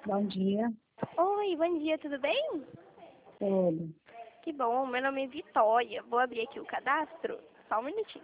Bom dia. Oi, bom dia, tudo bem? Tudo. Que bom, meu nome é Vitória. Vou abrir aqui o cadastro. Só um minutinho.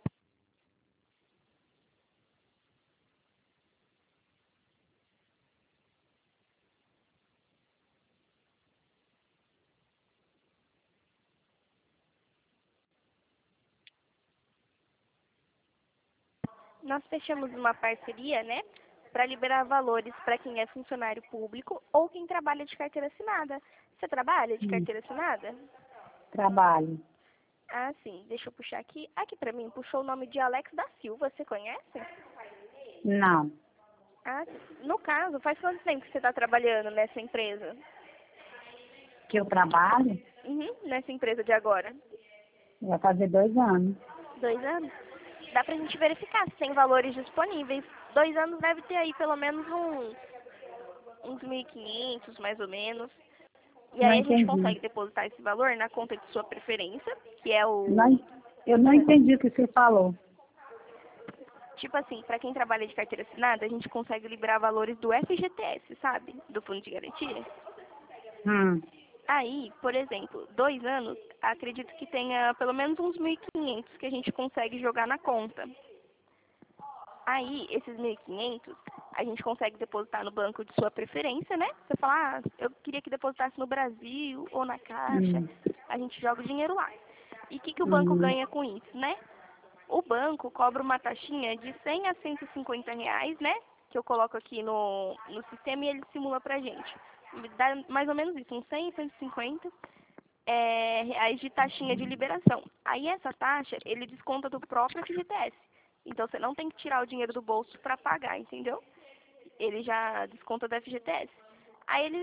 Nós fechamos uma parceria, né, para liberar valores para quem é funcionário público ou quem trabalha de carteira assinada. Você trabalha de Hum, carteira assinada? Trabalho. Ah, sim. Deixa eu puxar aqui. Aqui para mim, puxou o nome de Alex da Silva. Você conhece? Não. Ah, sim. No caso, faz quanto tempo que você está trabalhando nessa empresa? Que eu trabalho Uhum, nessa empresa de agora. vai fazer 2 anos. 2 anos? Dá pra gente verificar se tem valores disponíveis. 2 anos deve ter aí pelo menos uns 1.500, mais ou menos. E Não aí a gente entendi. consegue depositar esse valor na conta de sua preferência, que é o... Não, eu não entendi o que você falou. Tipo assim, pra quem trabalha de carteira assinada, a gente consegue liberar valores do FGTS, sabe? Do Fundo de Garantia. Hum, Aí, por exemplo, 2 anos, acredito que tenha pelo menos uns 1.500 que a gente consegue jogar na conta. Aí, esses 1.500, a gente consegue depositar no banco de sua preferência, né? Você fala, eu queria que depositasse no Brasil ou na Caixa. hum, A gente joga o dinheiro lá. E o que o banco hum, ganha com isso, né? O banco cobra uma taxinha de 100 a 150 reais, né? Que eu coloco aqui no sistema e ele simula pra gente. Dá mais ou menos isso, uns 100 a 150 reais de taxinha de liberação. Aí essa taxa, ele desconta do próprio FGTS. Então você não tem que tirar o dinheiro do bolso para pagar, entendeu? Ele já desconta do FGTS. Aí ele